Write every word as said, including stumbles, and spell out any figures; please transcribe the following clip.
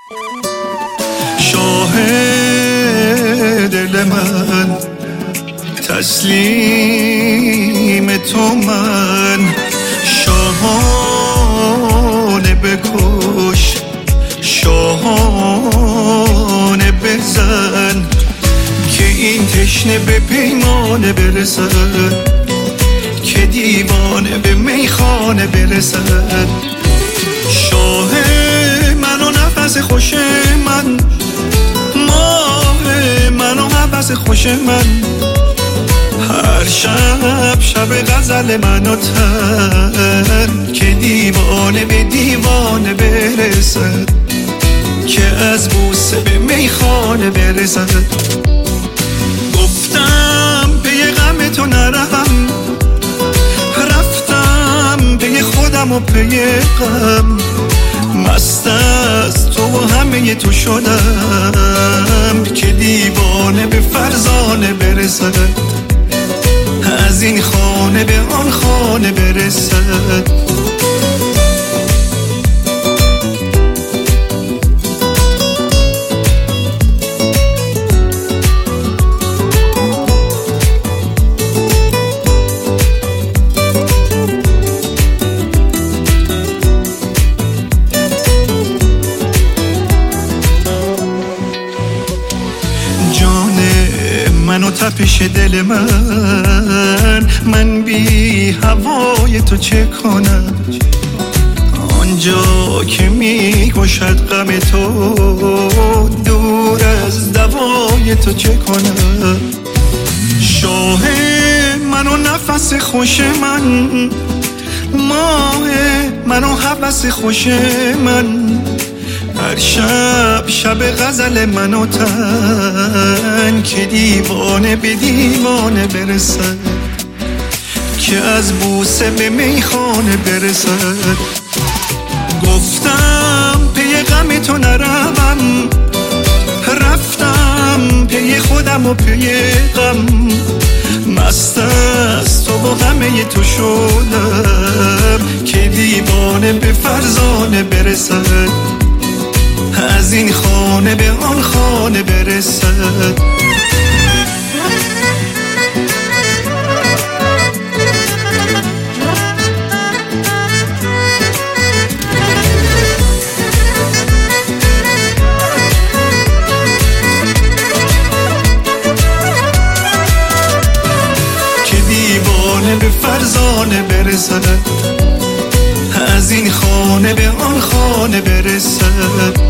شاه دل من تسلیم تو من، شاهانه بکش شاهانه بزن که این تشنه به پیمانه برسد، که دیوانه به میخانه برسد. شاه من و نفس خوش من، ماه من و حوث خوش من، هر شب شب غزل من و تن، که دیوانه به دیوانه برسد، که از بوسه به میخانه برسد. گفتم پی غم تو نروم، رفتم پی خودم و پی غم، مست از تو و همه تو شدم، که دیوانه به فرزانه برسد، از این خانه به آن خانه برسد. من و تپش دل من، من بی هوای تو چه کنم؟ آنجا که می کشد غم تو، دور از دوای تو چه کنم؟ شاه من و نفس خوش من، ماه من و هوس خوش من، هر شب شب غزل من و تن، که دیوانه به دیوانه برسد، که از بوسه به میخانه برسد. گفتم پی غم تو نروم، رفتم پی خودم و پی غم، مست از تو و همه تو شدم، که دیوانه به فرزانه برسد، از این خانه به آن خانه برسد. که دیوانه به فرزانه برسد، از این خانه به آن خانه برسد.